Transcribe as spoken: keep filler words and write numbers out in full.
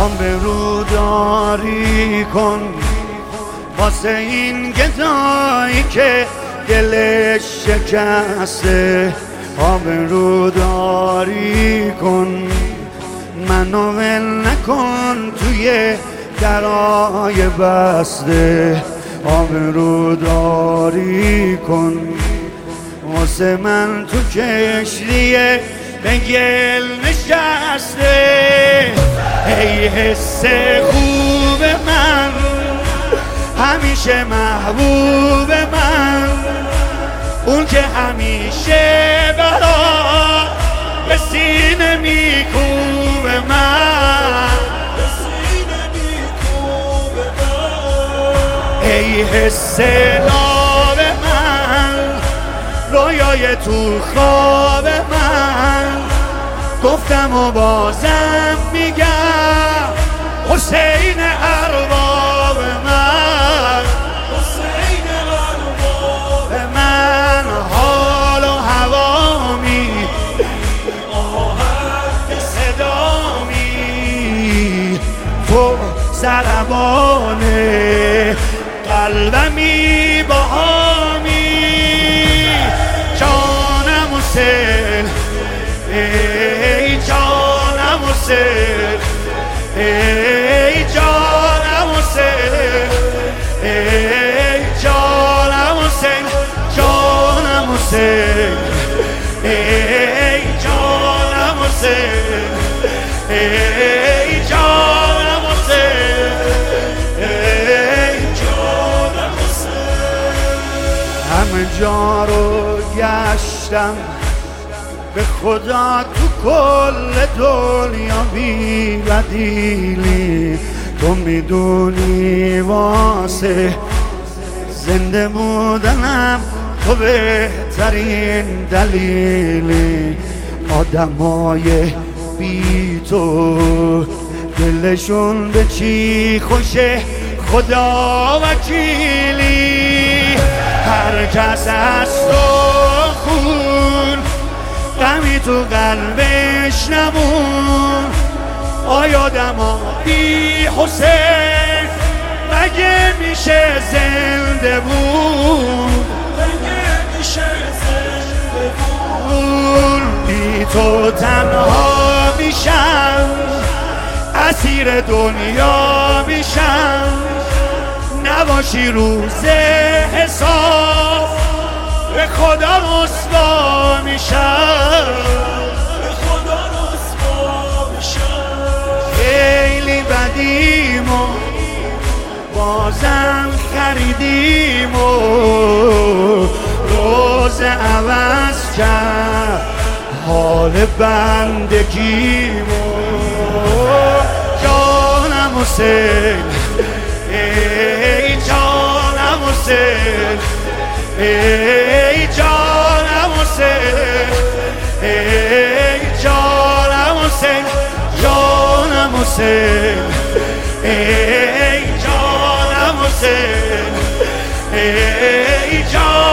آبروداری کن واسه این گدایی که دلش شکسته. آبروداری کن منو ول نکن توی درای بسته. آبروداری کن واسه من تو کشتیه به گل نشسته. ای حس خوب من همیشه محبوب من، اون که همیشه برا به سینه میکوب من. ای حس لاب من رویای تو خواب من، گفتم و بازم میگم حسین ارباب من. حسین ارباب من حال و هوامی آهنگ صدامی تو ضربان قلبمی باهامی. جانم حسین ای جانم حسین ای جانم حسین ای جانم حسین جانم حسین ای جانم حسین ای جانم حسین ای جانم حسین. همه جا رو گشتم به خدا تو کل دنیا بی بدیلی، تو میدونی واسه زنده بودنم تو بهترین دلیلی. آدمای بی تو دلشون به چی خوشه خدا وکیلی. هر کس از تو خون غمی تو قلبش نمون. آیادم بی حسین مگه میشه زنده بود؟ مگه میشه زنده بود؟ بی تو تنها میشم اسیر دنیا میشم. نباشی روز حساب به خدا رسوا میشم. به خدا رسوا میشم. خیلی بدیم و بازم خریدیم و روز عوض کرد حال بندگیم و جانم حسین ای جانم حسین ای جانم حسین ای جانم حسین جانم حسین ای جانم حسین ای جانم